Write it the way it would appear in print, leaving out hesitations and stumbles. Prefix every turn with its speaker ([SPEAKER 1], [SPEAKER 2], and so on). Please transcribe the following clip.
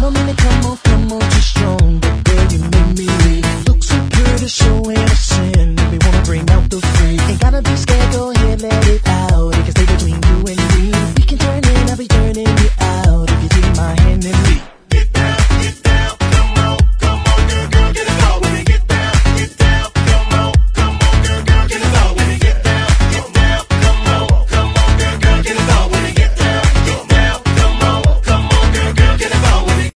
[SPEAKER 1] don't mean to come on too strong, but girl, you make me weak. Look so pretty, so innocent, make me wanna bring out the freak. Ain't gotta be scared, go ahead, let it